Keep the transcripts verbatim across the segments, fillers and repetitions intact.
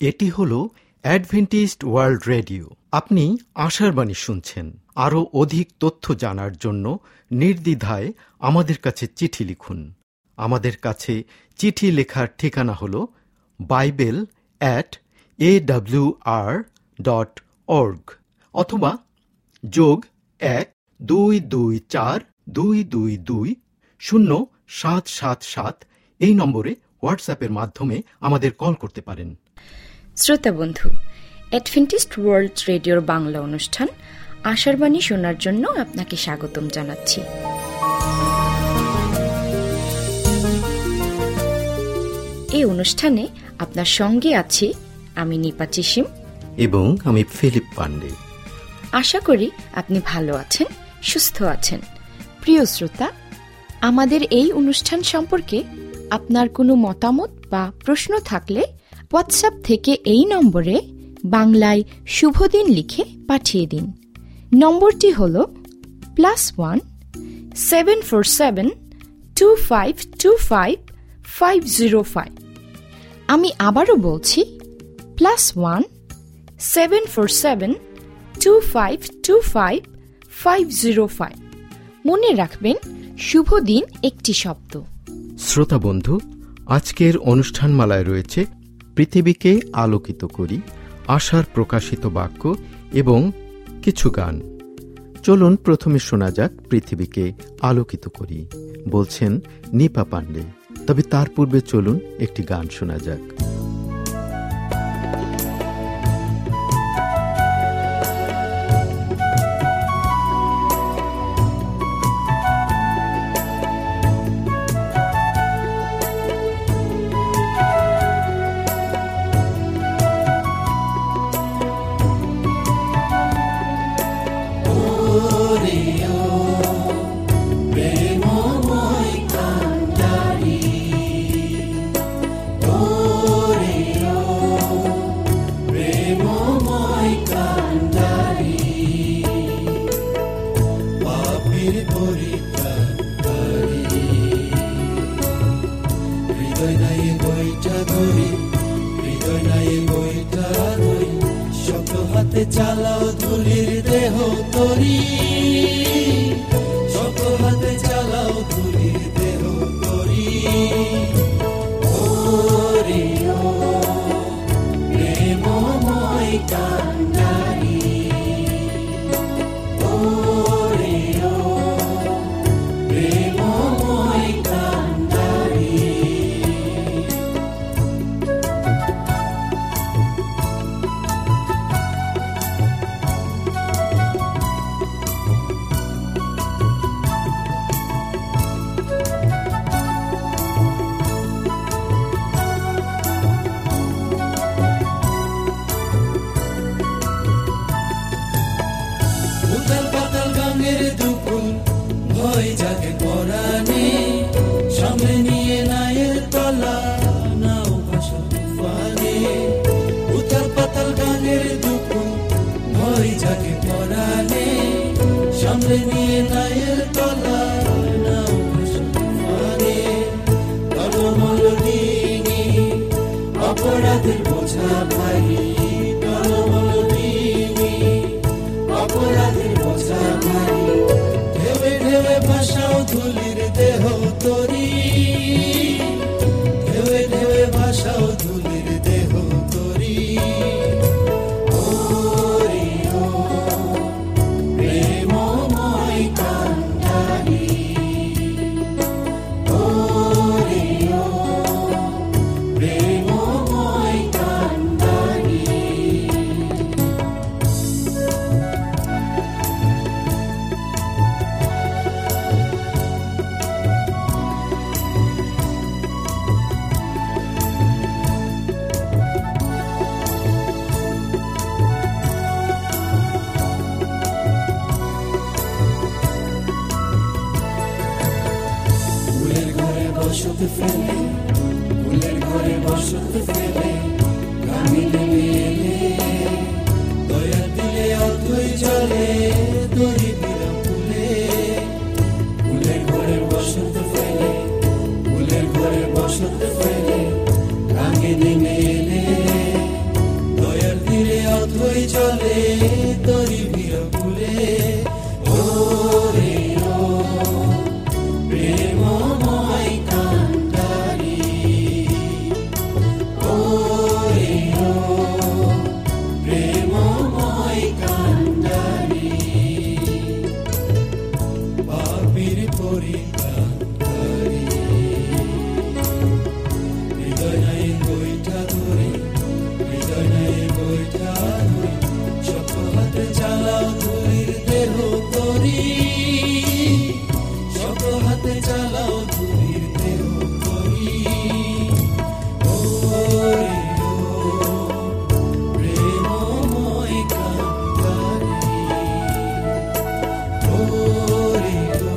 এটি হলো Adventist world radio. আপনি আশার বাণী শুনছেন। আরও অধিক তথ্য জানার জন্য নির্দ্বিধায় আমাদের কাছে চিঠি লিখুন। আমাদের কাছে চিঠি লেখার ঠিকানা হল Bible at A W R dot org অথবা যোগ এক দুই দুই চার দুই দুই দুই শূন্য সাত সাত সাত এই নম্বরে হোয়াটসঅ্যাপের মাধ্যমে আমাদের কল করতে পারেন। শ্রোতা বন্ধু, অ্যাডভেন্টিস্ট ওয়ার্ল্ড রেডিওর বাংলা অনুষ্ঠান আশার বাণী শোনার জন্য আপনাকে স্বাগতম জানাচ্ছি। এই অনুষ্ঠানে আপনার সঙ্গে আছি আমি নিপা চিসিম এবং আমি ফিলিপ পান্ডে। আশা করি আপনি ভালো আছেন, সুস্থ আছেন। প্রিয় শ্রোতা, আমাদের এই অনুষ্ঠান সম্পর্কে আপনার কোনো মতামত বা প্রশ্ন থাকলে হোয়াটসঅ্যাপ থেকে এই নম্বরে বাংলায় শুভদিন লিখে পাঠিয়ে দিন। নম্বরটি হল plus one seven four seven two five two five five zero five. আমি আবারও বলছি plus one seven four seven two five two five five zero five. মনে রাখবেন, শুভ দিন একটি শব্দ। শ্রোতা বন্ধু, আজকের অনুষ্ঠানমালায় রয়েছে পৃথিবীকে আলোকিত করি, আশার প্রকাশিত বাক্য এবং কিছু গান। চলুন প্রথমে শোনা যাক পৃথিবীকে আলোকিত করি, বলছেন নিপা পান্ডে। তবে তার পূর্বে চলুন একটি গান শোনা যাক। চালাও ধুলির দেহ তরি, শত হাতে চালাও ধুলির দেহ তরি। ওরে ও প্রেমময় কান্ডারি, ওরে ও প্রেমময় কান্ডারি। অপরাধের বোঝা ভারী, অপরাধের বোঝা ভারী। ঢেবে ঢেবে ভাসাও ধুলির দেহ তরি, ঢেবে ঢেবে ভাসাও ধুলির দেহ তরি। ওরে ও প্রেমময় কান্ডারি, ওরে ও প্রেমময় কান্ডারি। বসত ফেলে, ফুলের ঘরে বসত ফেলে, কামিলে মেলে দয়া দিলে অথই চলে দড়ি বিরা ফুলে। ফুলের ঘরে বসত ফেলে, ফুলের ঘরে বসত ফেলে, কামিলে মেলে চলে তরি বিরকুলে ও রে ও প্রেমময় কান্ডারি ও রে ও প্রেমময় কান্ডারি পাপীর পরিত্রাণকারী হৃদয় নাই বৈঠা ধরে হৃদয় নাই বৈঠা ধরে শক্ত হাতে চালাও ধুলির দেহ তরি শক্ত হাতে চালাও ধুলির দেহ তরি ও রে ও প্রেমময় কান্ডারি ও রে ও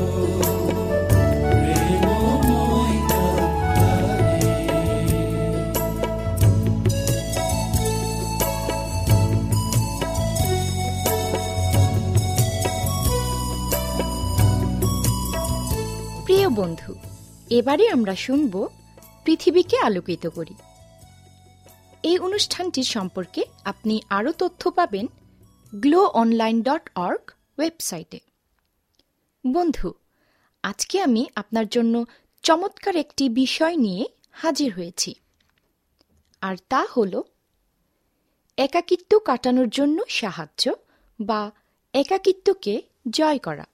প্রেমময় কান্ডারি প্রিয় বন্ধু, এবারে আমরা শুনব পৃথিবীকে আলোকিত করি। এই অনুষ্ঠানটির সম্পর্কে আপনি আরও তথ্য পাবেন গ্লো অনলাইন ডট অর্গ ওয়েবসাইটে। বন্ধু, আজকে আমি আপনার জন্য চমৎকার একটি বিষয় নিয়ে হাজির হয়েছি, আর তা হল একাকিত্ব কাটানোর জন্য সাহায্য বা একাকিত্বকে জয় করা।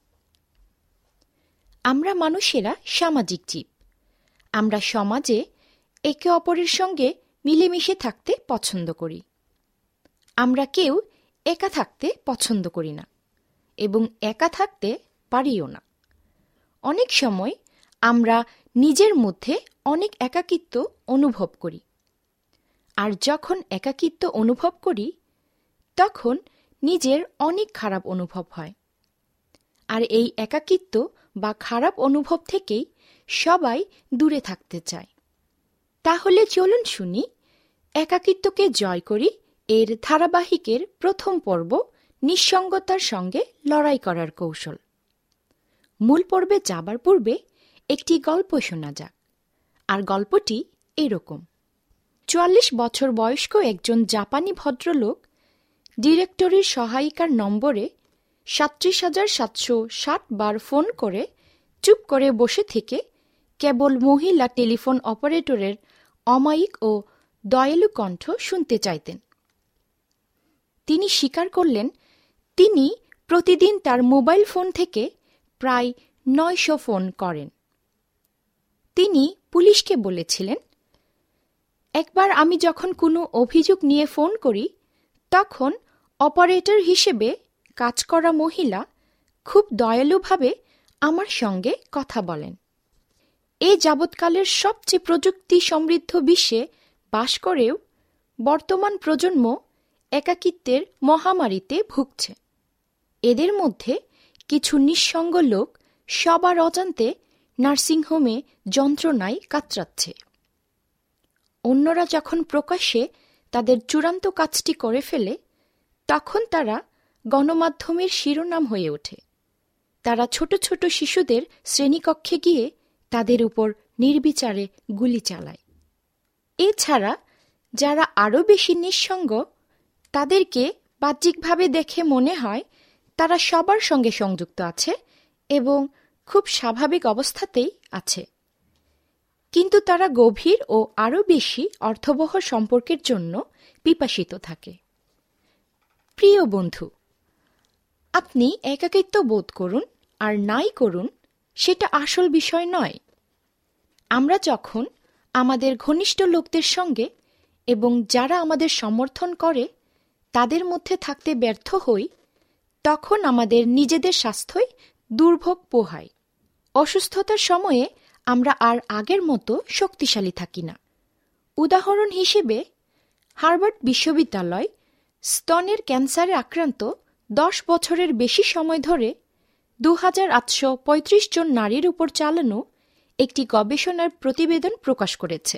আমরা মানুষেরা সামাজিক জীব। আমরা সমাজে একে অপরের সঙ্গে মিলেমিশে থাকতে পছন্দ করি। আমরা কেউ একা থাকতে পছন্দ করি না এবং একা থাকতে পারিও না। অনেক সময় আমরা নিজের মধ্যে অনেক একাকিত্ব অনুভব করি, আর যখন একাকিত্ব অনুভব করি তখন নিজের অনেক খারাপ অনুভব হয়। আর এই একাকিত্ব বা খারাপ অনুভব থেকেই সবাই দূরে থাকতে চায়। তাহলে চলুন শুনি একাকিত্বকে জয় করি এর ধারাবাহিকের প্রথম পর্ব, নিঃসঙ্গতার সঙ্গে লড়াই করার কৌশল। মূল পর্বে যাবার পূর্বে একটি গল্প শোনা যাক। আর গল্পটি এরকম: চুয়াল্লিশ বছর বয়স্ক একজন জাপানি ভদ্রলোক ডিরেক্টরির সহায়িকার নম্বরে সাতত্রিশ হাজার সাতশো ষাট বার ফোন করে চুপ করে বসে থেকে কেবল মহিলা টেলিফোন অপারেটরের অমায়িক ও দয়ালু কণ্ঠ শুনতে চাইতেন। তিনি স্বীকার করলেন তিনি প্রতিদিন তার মোবাইল ফোন থেকে প্রায় নয়শো ফোন করেন। তিনি পুলিশকে বলেছিলেন, একবার আমি যখন কোনো অভিযোগ নিয়ে ফোন করি তখন অপারেটর হিসেবে কাজ করা মহিলা খুব দয়ালুভাবে আমার সঙ্গে কথা বলেন। এই যাবৎকালের সবচেয়ে প্রযুক্তি সমৃদ্ধ বিশ্বে বাস করেও বর্তমান প্রজন্ম একাকিত্বের মহামারীতে ভুগছে। এদের মধ্যে কিছু নিঃসঙ্গ লোক সবার অজান্তে নার্সিংহোমে যন্ত্রণায় কাতরাচ্ছে। অন্যরা যখন প্রকাশ্যে তাদের চূড়ান্ত কাজটি করে ফেলে তখন তারা গণমাধ্যমের শিরোনাম হয়ে ওঠে। তারা ছোট ছোট শিশুদের শ্রেণীকক্ষে গিয়ে তাদের উপর নির্বিচারে গুলি চালায়। এছাড়া যারা আরও বেশি নিঃসঙ্গ তাদেরকে বাহ্যিকভাবে দেখে মনে হয় তারা সবার সঙ্গে সংযুক্ত আছে এবং খুব স্বাভাবিক অবস্থাতেই আছে, কিন্তু তারা গভীর ও আরও বেশি অর্থবহ সম্পর্কের জন্য পিপাসিত থাকে। প্রিয় বন্ধু, আপনি একাকিত্ব বোধ করুন আর নাই করুন, সেটা আসল বিষয় নয়। আমরা যখন আমাদের ঘনিষ্ঠ লোকদের সঙ্গে এবং যারা আমাদের সমর্থন করে তাদের মধ্যে থাকতে ব্যর্থ হই, তখন আমাদের নিজেদের স্বাস্থ্যই দুর্ভোগ পোহায়। অসুস্থতার সময়ে আমরা আর আগের মতো শক্তিশালী থাকি না। উদাহরণ হিসেবে হার্ভার্ড বিশ্ববিদ্যালয় স্তনের ক্যান্সারে আক্রান্ত দশ বছরের বেশি সময় ধরে দু হাজার আটশো পঁয়ত্রিশ জন নারীর উপর চালানো একটি গবেষণার প্রতিবেদন প্রকাশ করেছে।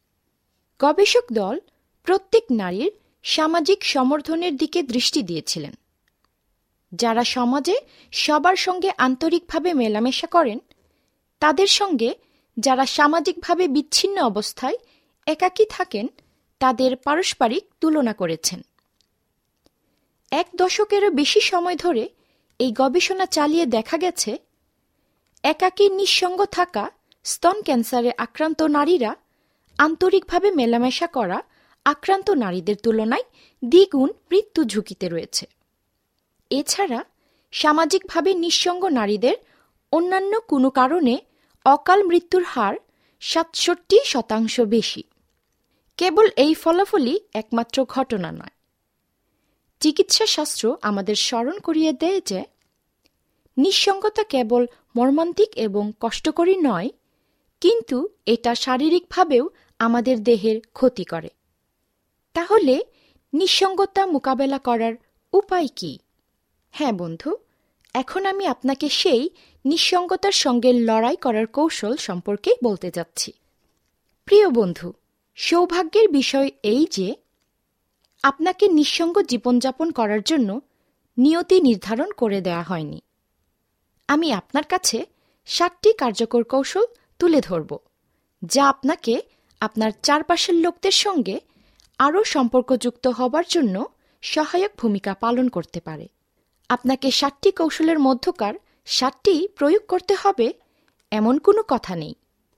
গবেষক দল প্রত্যেক নারীর সামাজিক সমর্থনের দিকে দৃষ্টি দিয়েছিলেন। যারা সমাজে সবার সঙ্গে আন্তরিকভাবে মেলামেশা করেন তাদের সঙ্গে যারা সামাজিকভাবে বিচ্ছিন্ন অবস্থায় একাকী থাকেন তাদের পারস্পরিক তুলনা করেছেন। এক দশকেরও বেশি সময় ধরে এই গবেষণা চালিয়ে দেখা গেছে, একাকী নিঃসঙ্গ থাকা স্তন ক্যান্সারে আক্রান্ত নারীরা আন্তরিকভাবে মেলামেশা করা আক্রান্ত নারীদের তুলনায় দ্বিগুণ মৃত্যু ঝুঁকিতে রয়েছে। এছাড়া সামাজিকভাবে নিঃসঙ্গ নারীদের অন্যান্য কোনো কারণে অকাল মৃত্যুর হার সাতষট্টি শতাংশ বেশি। কেবল এই ফলাফলই একমাত্র ঘটনা নয়। চিকিৎসাশাস্ত্র আমাদের স্মরণ করিয়ে দেয় যে নিঃসঙ্গতা কেবল মর্মান্তিক এবং কষ্টকরী নয়, কিন্তু এটা শারীরিকভাবেও আমাদের দেহের ক্ষতি করে। তাহলে নিঃসঙ্গতা মোকাবেলা করার উপায় কি? হ্যাঁ বন্ধু, এখন আমি আপনাকে সেই নিঃসঙ্গতার সঙ্গে লড়াই করার কৌশল সম্পর্কেই বলতে যাচ্ছি। প্রিয় বন্ধু, সৌভাগ্যের বিষয় এই যে আপনাকে নিঃসঙ্গ জীবনযাপন করার জন্য নিয়তি নির্ধারণ করে দেয়া হয়নি। আমি আপনার কাছে সাতটি কার্যকর কৌশল তুলে ধরব, যা আপনাকে আপনার চারপাশের লোকদের সঙ্গে আরও সম্পর্কযুক্ত হবার জন্য সহায়ক ভূমিকা পালন করতে পারে। আপনাকে সাতটি কৌশলের মধ্যকার সাতটি প্রয়োগ করতে হবে এমন কোনো কথা নেই।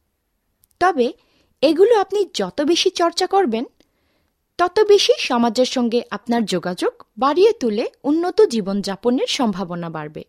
তবে এগুলো আপনি যত বেশি চর্চা করবেন, তত বেশি সমাজের সঙ্গে আপনার যোগাযোগ বাড়িয়ে তুলে উন্নত জীবনযাপনের সম্ভাবনা বাড়বে।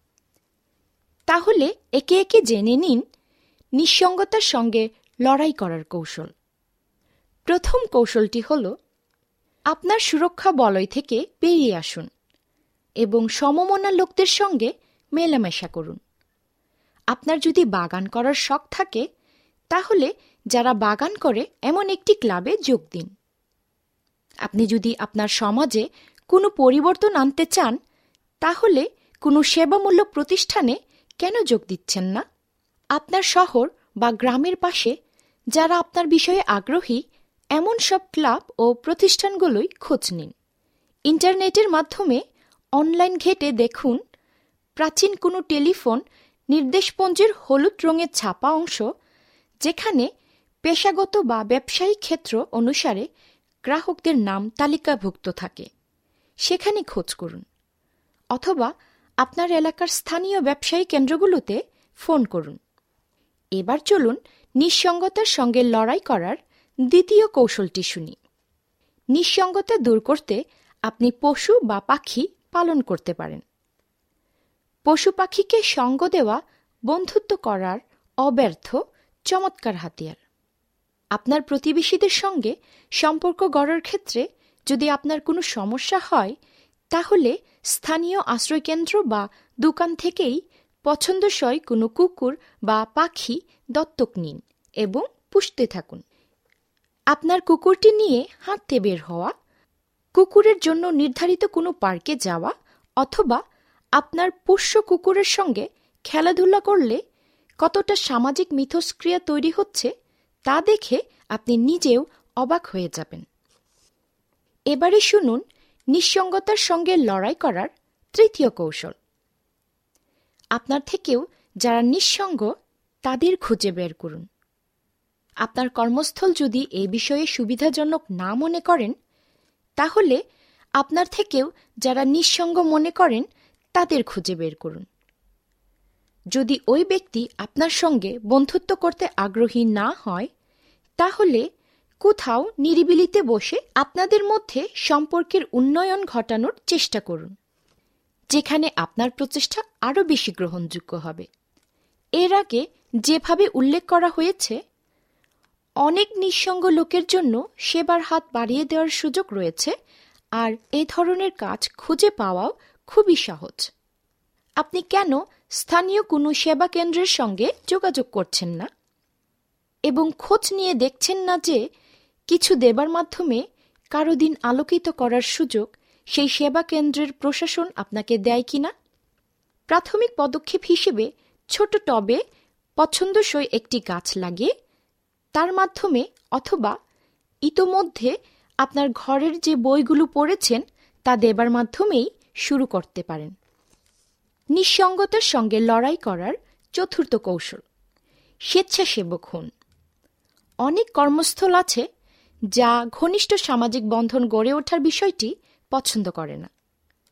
তাহলে একে একে জেনে নিন নিঃসঙ্গতার সঙ্গে লড়াই করার কৌশল। প্রথম কৌশলটি হল, আপনার সুরক্ষা বলয় থেকে বেরিয়ে আসুন এবং সমমনা লোকদের সঙ্গে মেলামেশা করুন। আপনার যদি বাগান করার শখ থাকে, তাহলে যারা বাগান করে এমন একটি ক্লাবে যোগ দিন। আপনি যদি আপনার সমাজে কোনো পরিবর্তন আনতে চান, তাহলে কোনো সেবামূলক প্রতিষ্ঠানে কেন যোগ দিচ্ছেন না? আপনার শহর বা গ্রামের পাশে যারা আপনার বিষয়ে আগ্রহী, এমন সব ক্লাব ও প্রতিষ্ঠানগুলোই খোঁজ নিন। ইন্টারনেটের মাধ্যমে অনলাইন ঘেটে দেখুন প্রাচীন কোনো টেলিফোন নির্দেশপুঞ্জের হলুদ রঙের ছাপা অংশ, যেখানে পেশাগত বা ব্যবসায়িক ক্ষেত্র অনুসারে গ্রাহকদের নাম তালিকাভুক্ত থাকে, সেখানে খোঁজ করুন। অথবা আপনার এলাকার স্থানীয় ব্যবসায়ী কেন্দ্রগুলোতে ফোন করুন। এবার চলুন নিঃসঙ্গতার সঙ্গে লড়াই করার দ্বিতীয় কৌশলটি শুনি। নিঃসঙ্গতা দূর করতে আপনি পশু বা পাখি পালন করতে পারেন। পশু পাখিকে সঙ্গ দেওয়া বন্ধুত্ব করার অব্যর্থ চমৎকার হাতিয়ার। আপনার প্রতিবেশীদের সঙ্গে সম্পর্ক গড়ার ক্ষেত্রে যদি আপনার কোনো সমস্যা হয়, তাহলে স্থানীয় আশ্রয়কেন্দ্র বা দোকান থেকেই পছন্দসই কোনো কুকুর বা পাখি দত্তক নিন এবং পুষতে থাকুন। আপনার কুকুরটি নিয়ে হাঁটতে বের হওয়া, কুকুরের জন্য নির্ধারিত কোনো পার্কে যাওয়া অথবা আপনার পোষ্য কুকুরের সঙ্গে খেলাধুলা করলে কতটা সামাজিক মিথস্ক্রিয়া তৈরি হচ্ছে তা দেখে আপনি নিজেও অবাক হয়ে যাবেন। এবারে শুনুন নিঃসঙ্গতার সঙ্গে লড়াই করার তৃতীয় কৌশল। আপনার থেকেও যারা নিঃসঙ্গ তাদের খুঁজে বের করুন। আপনার কর্মস্থল যদি এই বিষয়ে সুবিধাজনক না মনে করেন, তাহলে আপনার থেকেও যারা নিঃসঙ্গ মনে করেন তাদের খুঁজে বের করুন। যদি ওই ব্যক্তি আপনার সঙ্গে বন্ধুত্ব করতে আগ্রহী না হয়, তাহলে কোথাও নিরিবিলিতে বসে আপনাদের মধ্যে সম্পর্কের উন্নয়ন ঘটানোর চেষ্টা করুন, যেখানে আপনার প্রচেষ্টা আরও বেশি গ্রহণযোগ্য হবে। এর আগে যেভাবে উল্লেখ করা হয়েছে, অনেক নিঃসঙ্গ লোকের জন্য সেবার হাত বাড়িয়ে দেওয়ার সুযোগ রয়েছে, আর এ ধরনের কাজ খুঁজে পাওয়াও খুবই সহজ। আপনি কেন স্থানীয় কোনো সেবা কেন্দ্রের সঙ্গে যোগাযোগ করছেন না এবং খোঁজ নিয়ে দেখছেন না যে কিছু দেবার মাধ্যমে কারো দিন আলোকিত করার সুযোগ সেই সেবা কেন্দ্রের প্রশাসন আপনাকে দেয় কিনা? প্রাথমিক পদক্ষেপ হিসেবে ছোট টবে পছন্দসই একটি গাছ লাগিয়ে তার মাধ্যমে অথবা ইতোমধ্যে আপনার ঘরের যে বইগুলো পড়েছেন তা দেবার মাধ্যমেই শুরু করতে পারেন। নিঃসঙ্গতার সঙ্গে লড়াই করার চতুর্থ কৌশল, স্বেচ্ছাসেবক হন। অনেক কর্মস্থল আছে যা ঘনিষ্ঠ সামাজিক বন্ধন গড়ে ওঠার বিষয়টি পছন্দ করে না।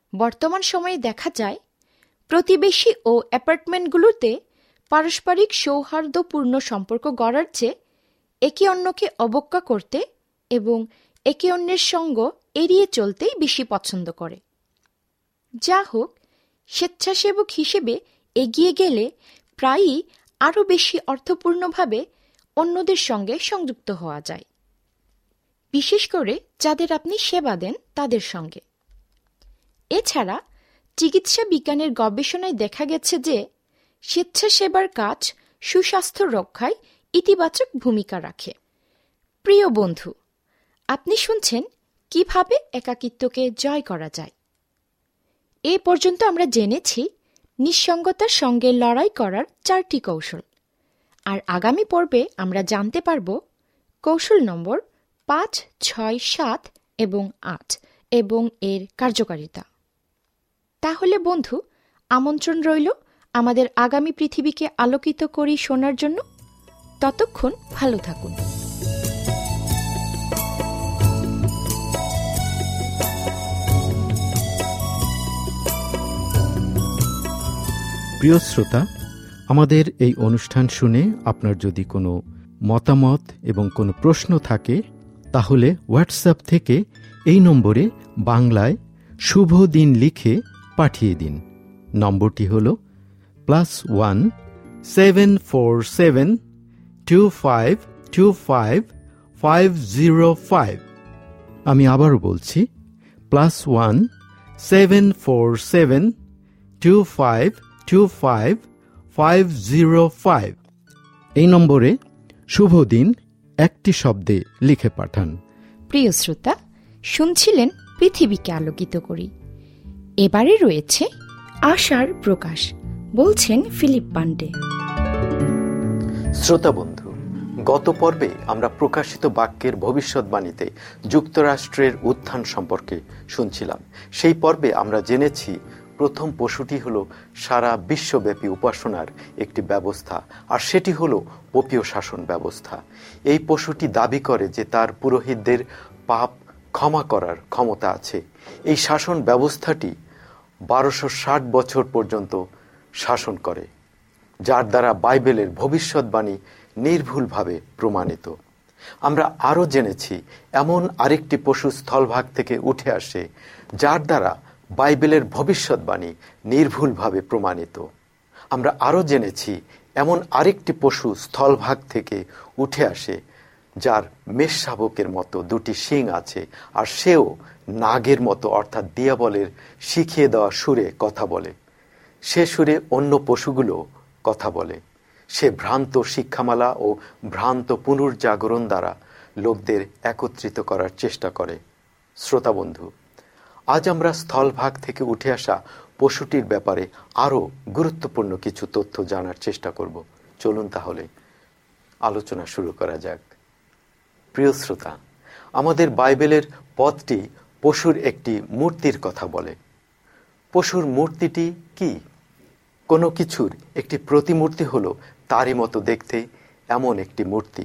বর্তমান সময়ে দেখা যায় প্রতিবেশী ও অ্যাপার্টমেন্টগুলোতে পারস্পরিক সৌহার্দ্যপূর্ণ সম্পর্ক গড়ার চেয়ে একে অন্যকে অবজ্ঞা করতে এবং একে অন্যের সঙ্গ এড়িয়ে চলতেই বেশি পছন্দ করে। যা হোক, স্বেচ্ছাসেবক হিসেবে এগিয়ে গেলে প্রায়ই আরও বেশি অর্থপূর্ণভাবে অন্যদের সঙ্গে সংযুক্ত হওয়া যায়, বিশেষ করে যাদের আপনি সেবা দেন তাদের সঙ্গে। এছাড়া চিকিৎসা বিজ্ঞানের গবেষণায় দেখা গেছে যে স্বেচ্ছাসেবার কাজ সুস্বাস্থ্য রক্ষায় ইতিবাচক ভূমিকা রাখে। প্রিয় বন্ধু, আপনি শুনছেন কিভাবে একাকিত্বকে জয় করা যায়। এ পর্যন্ত আমরা জেনেছি নিঃসঙ্গতার সঙ্গে লড়াই করার চারটি কৌশল, আর আগামী পর্বে আমরা জানতে পারব কৌশল নম্বর পাঁচ, ছয়, সাত এবং আট এবং এর কার্যকারিতা। তাহলে বন্ধু, আমন্ত্রণ রইল আমাদের আগামী পৃথিবীকে আলোকিত করি শোনার জন্য। ততক্ষণ ভালো থাকুন। প্রিয় শ্রোতা, আমাদের এই অনুষ্ঠান শুনে আপনার যদি কোনো মতামত এবং কোনো প্রশ্ন থাকে তাহলে হোয়াটসঅ্যাপ থেকে এই নম্বরে বাংলায় শুভ দিন লিখে পাঠিয়ে দিন। নম্বরটি হল plus one seven four seven two five two five five zero five. আমি আবারও বলছি, plus one seven four seven two five two five five zero five. এই নম্বরে শুভ দিন একটি শব্দে লিখে পাঠান। প্রিয় শ্রোতা, শুনছিলেন পৃথিবীকে আলোকিত করি। এবারে রয়েছে আশার প্রকাশ, বলছেন ফিলিপ পান্ডে। শ্রোতা বন্ধু, গত পর্বে আমরা প্রকাশিত বাক্যের ভবিষ্যৎবাণীতে যুক্তরাষ্ট্রের উত্থান সম্পর্কে শুনছিলাম। সেই পর্বে আমরা জেনেছি প্রথম পশুটি হলো সারা বিশ্বব্যাপী উপাসনার একটি ব্যবস্থা, আর সেটি হলো পোপীয় শাসন ব্যবস্থা। এই পশুটি দাবি করে যে তার পুরোহিতদের পাপ ক্ষমা করার ক্ষমতা আছে। এই শাসন ব্যবস্থাটি বারোশো ষাট বছর পর্যন্ত শাসন করে, যার দ্বারা বাইবেলের ভবিষ্যৎবাণী নির্ভুলভাবে প্রমাণিত। আমরা আরও জেনেছি এমন আরেকটি পশু স্থলভাগ থেকে উঠে আসে, যার দ্বারা বাইবেলের ভবিষ্যৎবাণী নির্ভুলভাবে প্রমাণিত। আমরা আরও জেনেছি এমন আরেকটি পশু স্থলভাগ থেকে উঠে আসে, যার মেষশাবকের মতো দুটি শিং আছে, আর সেও নাগের মতো অর্থাৎ দিয়াবলের শিখিয়ে দেওয়া সুরে কথা বলে। সে সুরে অন্য পশুগুলো কথা বলে। সে ভ্রান্ত শিক্ষামালা ও ভ্রান্ত পুনর্জাগরণ দ্বারা লোকদের একত্রিত করার চেষ্টা করে। শ্রোতা বন্ধু, আজ আমরা স্থলভাগ থেকে উঠে আসা পশুটির ব্যাপারে আরও গুরুত্বপূর্ণ কিছু তথ্য জানার চেষ্টা করব। চলুন তাহলে আলোচনা শুরু করা যাক। প্রিয় শ্রোতা, আমাদের বাইবেলের পদটি পশুর একটি মূর্তির কথা বলে। পশুর মূর্তিটি কি? কোনো কিছুর একটি প্রতিমূর্তি হলো তারই মতো দেখতে এমন একটি মূর্তি।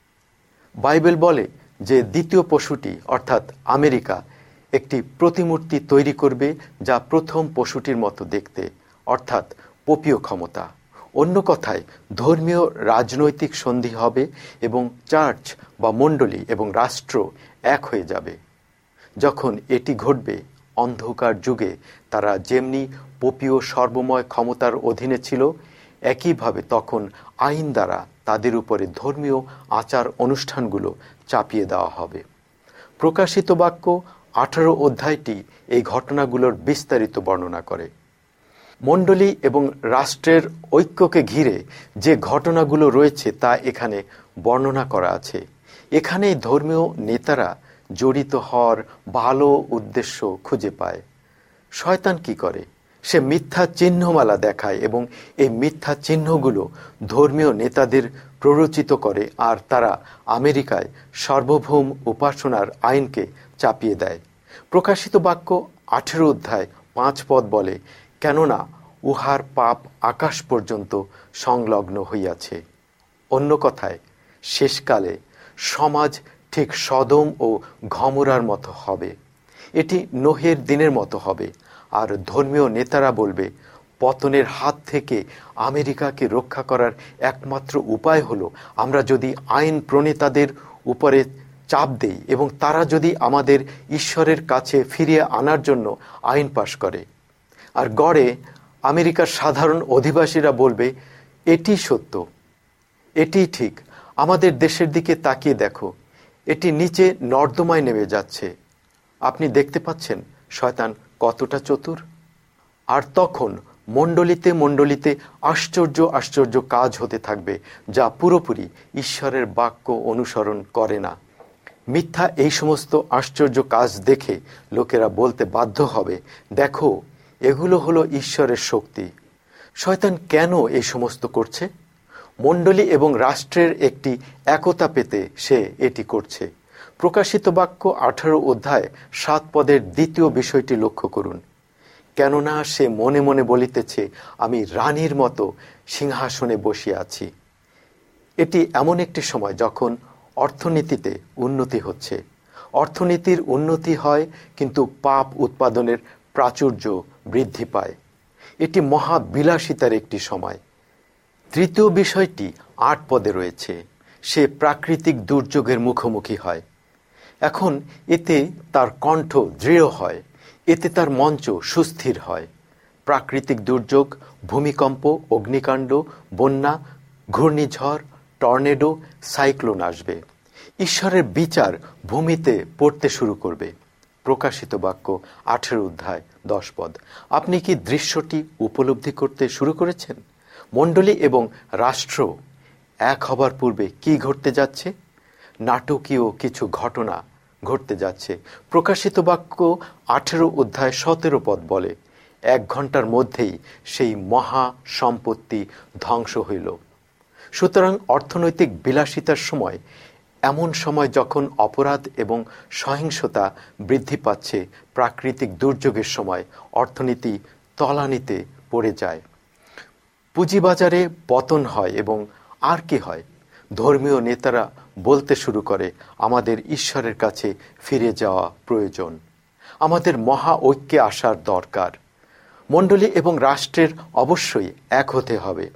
বাইবেল বলে যে দ্বিতীয় পশুটি অর্থাৎ আমেরিকা একটি প্রতিমূর্তি তৈরি করবে, যা প্রথম পশুটির মতো দেখতে, অর্থাৎ পোপীয় ক্ষমতা। অন্য কথায় ধর্মীয় রাজনৈতিক সন্ধি হবে এবং চার্চ বা মণ্ডলী এবং রাষ্ট্র এক হয়ে যাবে। যখন এটি ঘটবে, অন্ধকার যুগে তারা যেমনি পোপীয় সর্বময় ক্ষমতার অধীনে ছিল, একইভাবে তখন আইন দ্বারা তাদের উপরে ধর্মীয় আচার অনুষ্ঠানগুলো চাপিয়ে দেওয়া হবে। প্রকাশিত বাক্য আঠারো অধ্যায়টি এই ঘটনাগুলোর বিস্তারিত বর্ণনা করে। মণ্ডলী এবং রাষ্ট্রের ঐক্যকে ঘিরে যে ঘটনাগুলো রয়েছে তা এখানে বর্ণনা করা আছে। এখানেই ধর্মীয় নেতারা জড়িত হওয়ার ভালো উদ্দেশ্য খুঁজে পায়। শয়তান কি করে? সে মিথ্যা চিহ্নমালা দেখায় এবং এই মিথ্যা চিহ্নগুলো ধর্মীয় নেতাদের প্ররোচিত করে, আর তারা আমেরিকায় সার্বভৌম উপাসনার আইনকে চাপিয়ে দেয়। প্রকাশিত বাক্য আঠেরো অধ্যায় পাঁচ পদ বলে, কেননা উহার পাপ আকাশ পর্যন্ত সংলগ্ন হইয়াছে। অন্য কথায়, শেষকালে সমাজ ঠিক সদম ও গমোরার মতো হবে। এটি নোহের দিনের মতো হবে। আর ধর্মীয় নেতারা বলবে পতনের হাত থেকে আমেরিকাকে রক্ষা করার একমাত্র উপায় হলো আমরা যদি আইন প্রণেতাদের উপরে চাপ দেই এবং তারা যদি আমাদের ঈশ্বরের কাছে ফিরিয়ে আনার জন্য আইন পাশ করে। আর গড়ে আমেরিকার সাধারণ অধিবাসীরা বলবে এটি সত্য, এটি ঠিক, আমাদের দেশের দিকে তাকিয়ে দেখো, এটি নিচে নর্দমায় নেমে যাচ্ছে। আপনি দেখতে পাচ্ছেন শয়তান কতটা চতুর। আর তখন মণ্ডলীতে মণ্ডলীতে আশ্চর্য আশ্চর্য কাজ হতে থাকবে যা পুরোপুরি ঈশ্বরের বাক্য অনুসরণ করে না। মিথ্যা এই সমস্ত আশ্চর্য কাজ দেখে লোকেরা বলতে বাধ্য হবে, দেখো এগুলো হলো ঈশ্বরের শক্তি। শয়তান কেন এই সমস্ত করছে? মণ্ডলী এবং রাষ্ট্রের একটি একতা পেতে সে এটি করছে। প্রকাশিত বাক্য আঠারো অধ্যায় সাত পদের দ্বিতীয় বিষয়টি লক্ষ্য করুন। কেননা সে মনে মনে বলিতেছে, আমি রানীর মতো সিংহাসনে বসিয়া আছি। এটি এমন একটি সময় যখন অর্থনীতিতে উন্নতি হচ্ছে। অর্থনীতির উন্নতি হয়, কিন্তু পাপ উৎপাদনের প্রাচুর্য বৃদ্ধি পায়। এটি মহাবিলাসিতার একটি সময়। তৃতীয় বিষয়টি আট পদে রয়েছে, সে প্রাকৃতিক দুর্যোগের মুখোমুখি হয়। এখন এতে তার কণ্ঠ দৃঢ় হয়, এতে তার মঞ্চ সুস্থির হয়। প্রাকৃতিক দুর্যোগ, ভূমিকম্প, অগ্নিকাণ্ড, বন্যা, ঘূর্ণিঝড়, টর্নেডো, সাইক্লোন আসবে। ঈশ্বরের বিচার ভূমিতে পড়তে শুরু করবে। প্রকাশিত বাক্য আঠেরো অধ্যায় দশ পদ। আপনি কি দৃশ্যটি উপলব্ধি করতে শুরু করেছেন? মণ্ডলী এবং রাষ্ট্র এক হবার পূর্বে কি ঘটতে যাচ্ছে? নাটকীয় কিছু ঘটনা ঘটতে যাচ্ছে। প্রকাশিত বাক্য আঠেরো অধ্যায় সতেরো পদ বলে, এক ঘন্টার মধ্যেই সেই মহা সম্পত্তি ধ্বংস হইল। সুতরাং অর্থনৈতিক বিলাসিতার সময়, এমন সময় যখন অপরাধ এবং সহিংসতা বৃদ্ধি পাচ্ছে, প্রাকৃতিক দুর্যোগের সময় অর্থনীতি তলানিতে পড়ে যায়, পুঁজিবাজারে পতন হয় এবং আর কি হয়? ধর্মীয় নেতারা বলতে শুরু করে, আমাদের ঈশ্বরের কাছে ফিরে যাওয়া প্রয়োজন, আমাদের মহা ঐক্যে আসার দরকার। মণ্ডলী এবং রাষ্ট্রের অবশ্যই এক হতে হবে।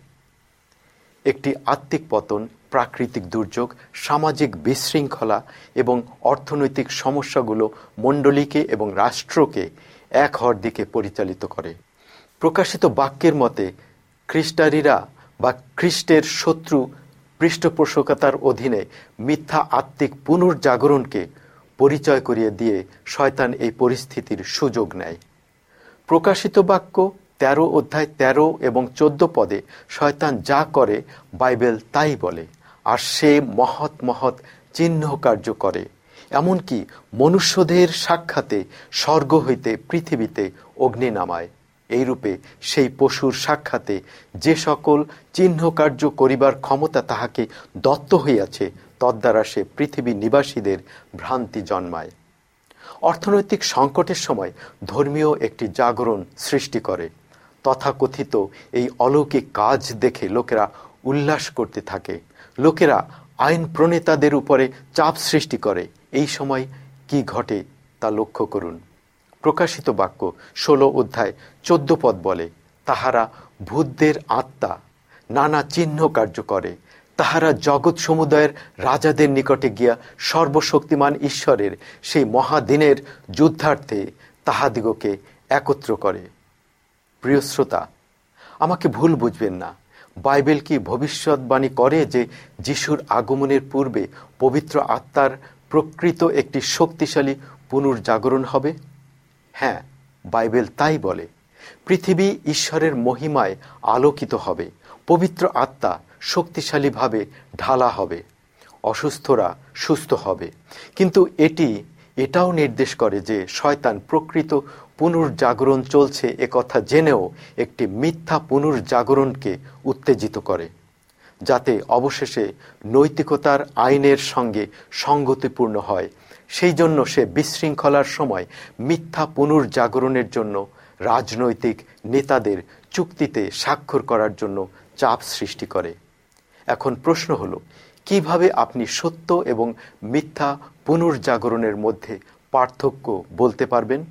একটি আত্মিক পতন, প্রাকৃতিক দুর্যোগ, সামাজিক বিশৃঙ্খলা এবং অর্থনৈতিক সমস্যাগুলো মণ্ডলীকে এবং রাষ্ট্রকে এক হওয়ার দিকে পরিচালিত করে। প্রকাশিত বাক্যের মতে খ্রিস্টানীরা বা খ্রিস্টের শত্রু পৃষ্ঠপোষকতার অধীনে মিথ্যা আত্মিক পুনর্জাগরণকে পরিচয় করিয়ে দিয়ে শয়তান এই পরিস্থিতির সুযোগ নেয়। প্রকাশিত বাক্য তেরো অধ্যায় তেরো এবং চোদ্দ পদে শয়তান যা করে বাইবেল তাই বলে। আর সে মহৎ মহৎ চিহ্ন কার্য করে, এমনকি মনুষ্যদের সাক্ষাতে স্বর্গ হইতে পৃথিবীতে অগ্নি নামায়। এইরূপে সেই পশুর সাক্ষাতে যে সকল চিহ্ন কার্য করিবার ক্ষমতা তাহাকে দত্ত হইয়াছে, তদ্বারা সে পৃথিবী নিবাসীদের ভ্রান্তি জন্মায়। অর্থনৈতিক সংকটের সময় ধর্মীয় একটি জাগরণ সৃষ্টি করে। তথাকথিত এই অলৌকিক কাজ দেখে লোকেরা উল্লাস করতে থাকে। লোকেরা আইন প্রণেতাদের উপরে চাপ সৃষ্টি করে। এই সময় কি ঘটে তা লক্ষ্য করুন। প্রকাশিত বাক্য ষোলো অধ্যায় চোদ্দ পদ বলে, তাহারা ভূতদের আত্মা নানা চিহ্ন কার্য করে। তাহারা জগৎ সমুদয়ের রাজাদের নিকটে গিয়া সর্বশক্তিমান ঈশ্বরের সেই মহাদিনের যুদ্ধার্থে তাহাদিগকে একত্র করে। প্রিয় শ্রোতা, আমাকে ভুল বুঝবেন না। বাইবেল কি ভবিষ্যৎবাণী করে যে যিশুর আগমনের পূর্বে পবিত্র আত্মার প্রকৃত একটি শক্তিশালী পুনর্জাগরণ হবে? হ্যাঁ, বাইবেল তাই বলে। পৃথিবী ঈশ্বরের মহিমায় আলোকিত হবে, পবিত্র আত্মা শক্তিশালীভাবে ঢালা হবে, অসুস্থরা সুস্থ হবে। কিন্তু এটি এটাও নির্দেশ করে যে শয়তান প্রকৃত পুনর্জাগরণ চলছে একথা জেনেও একটি মিথ্যা পুনর্জাগরণকে উত্তেজিত করে, যাতে অবশেষে নৈতিকতার আইনের সঙ্গে সঙ্গতিপূর্ণ হয়। সেই জন্য সে বিশৃঙ্খলার সময় মিথ্যা পুনর্জাগরণের জন্য রাজনৈতিক নেতাদের চুক্তিতে স্বাক্ষর করার জন্য চাপ সৃষ্টি করে। এখন প্রশ্ন হলো, কিভাবে আপনি সত্য এবং মিথ্যা পুনর্জাগরণের মধ্যে পার্থক্য বলতে পারবেন?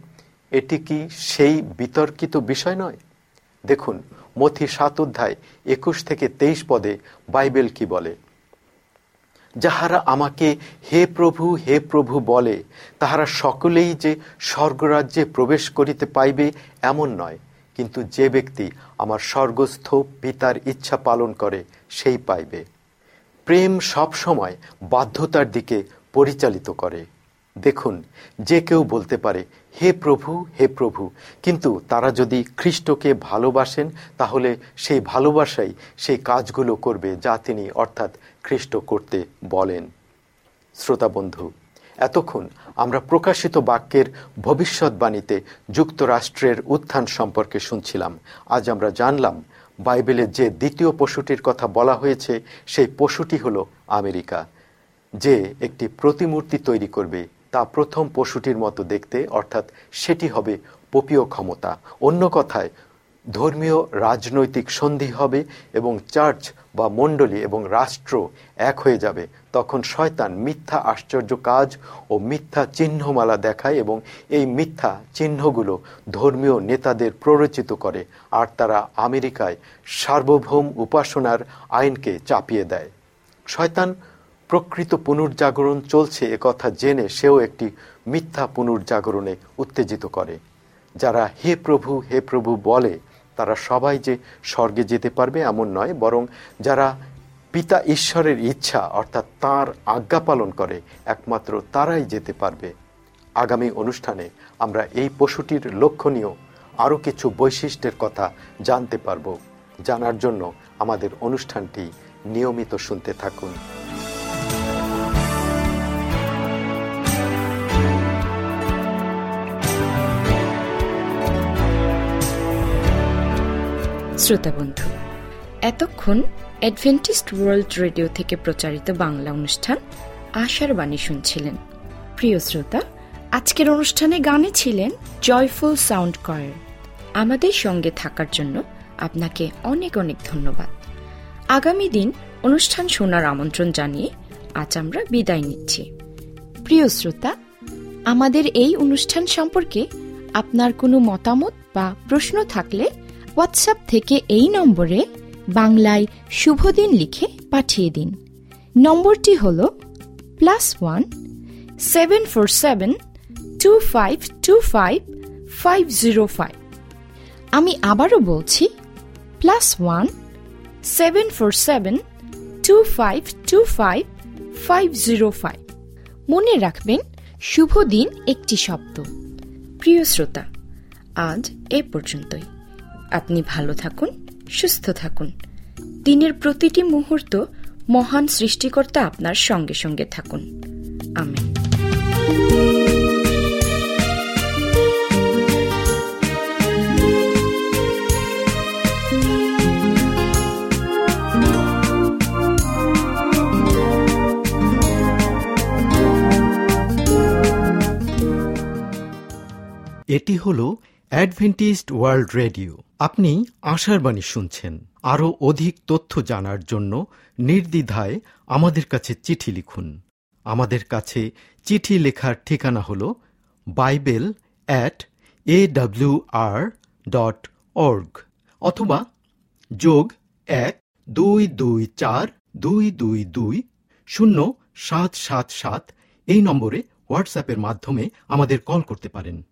এটি কি সেই বিতর্কিত বিষয় নয়? দেখুন, মথি সাত অধ্যায় একুশ থেকে তেইশ পদে বাইবেল কি বলে? যাহারা আমাকে হে প্রভু হে প্রভু বলে, তাহারা সকলেই যে স্বর্গরাজ্যে প্রবেশ করিতে পাইবে এমন নয়, কিন্তু যে ব্যক্তি আমার স্বর্গস্থ পিতার ইচ্ছা পালন করে সেই পাইবে। প্রেম সব সময় বাধ্যতার দিকে পরিচালিত করে। দেখুন, যে কেউ বলতে পারে হে প্রভু হে প্রভু, কিন্তু তারা যদি খ্রিস্টকে ভালোবাসেন তাহলে সেই ভালোবাসাই সেই কাজগুলো করবে যা তিনি অর্থাৎ খ্রিস্ট করতে বলেন। শ্রোতা বন্ধু, এতক্ষণ আমরা প্রকাশিত বাক্যের ভবিষ্যৎবাণীতে যুক্তরাষ্ট্রের উত্থান সম্পর্কে শুনছিলাম। আজ আমরা জানলাম বাইবেলের যে দ্বিতীয় পশুটির কথা বলা হয়েছে সেই পশুটি হলো আমেরিকা, যে একটি প্রতিমূর্তি তৈরি করবে তা প্রথম পশুটির মতো দেখতে, অর্থাৎ সেটি হবে পোপীয় ক্ষমতা। অন্য কথায় ধর্মীয় রাজনৈতিক সন্ধি হবে এবং চার্চ বা মণ্ডলী এবং রাষ্ট্র এক হয়ে যাবে। তখন শয়তান মিথ্যা আশ্চর্য কাজ ও মিথ্যা চিহ্নমালা দেখায় এবং এই মিথ্যা চিহ্নগুলো ধর্মীয় নেতাদের প্ররোচিত করে, আর তারা আমেরিকায় সার্বভৌম উপাসনার আইনকে চাপিয়ে দেয়। শয়তান প্রকৃত পুনর্জাগরণ চলছে একথা জেনে সেও একটি মিথ্যা পুনর্জাগরণে উত্তেজিত করে। যারা হে প্রভু হে প্রভু বলে তারা সবাই যে স্বর্গে যেতে পারবে এমন নয়, বরং যারা পিতা ঈশ্বরের ইচ্ছা অর্থাৎ তাঁর আজ্ঞা পালন করে একমাত্র তারাই যেতে পারবে। আগামী অনুষ্ঠানে আমরা এই পশুটির লক্ষণীয় আরও কিছু বৈশিষ্ট্যের কথা জানতে পারব। জানার জন্য আমাদের অনুষ্ঠানটি নিয়মিত শুনতে থাকুন। শ্রোতা বন্ধু, এতক্ষণ অ্যাডভেন্টিস্ট ওয়ার্ল্ড রেডিও থেকে প্রচারিত বাংলা অনুষ্ঠান আশার বাণী শুনছিলেন। প্রিয় শ্রোতা, আজকের অনুষ্ঠানে গানে ছিলেন জয়ফুল সাউন্ড কয়ার। আমাদের সঙ্গে থাকার জন্য আপনাকে অনেক অনেক ধন্যবাদ। আগামী দিন অনুষ্ঠান শোনার আমন্ত্রণ জানিয়ে আজ আমরা বিদায় নিচ্ছি। প্রিয় শ্রোতা, আমাদের এই অনুষ্ঠান সম্পর্কে আপনার কোনো মতামত বা প্রশ্ন থাকলে হোয়াটসঅ্যাপ থেকে এই নম্বরে বাংলায় শুভদিন লিখে পাঠিয়ে দিন। নম্বরটি হল plus one seven four seven two five two five five zero five. আমি আবারও বলছি plus one seven four seven two five two five five zero five. মনে রাখবেন, শুভ দিন একটি শব্দ। প্রিয় শ্রোতা, আজ এ পর্যন্তই। আপনি ভালো থাকুন, সুস্থ থাকুন। দিনের প্রতিটি মুহূর্ত মহান সৃষ্টিকর্তা আপনার সঙ্গে সঙ্গে থাকুন। আমেন। এটি হলো অ্যাডভেন্টিস্ট ওয়ার্ল্ড রেডিও। আপনি আশার বাণী শুনছেন। আরও অধিক তথ্য জানার জন্য নির্দ্বিধায় আমাদের কাছে চিঠি লিখুন। আমাদের কাছে চিঠি লেখার ঠিকানা হল Bible at A W R dot org অথবা যোগ এক দুই দুই চার দুই দুই দুই শূন্য সাত সাত সাত এই নম্বরে হোয়াটসঅ্যাপের মাধ্যমে আমাদের কল করতে পারেন।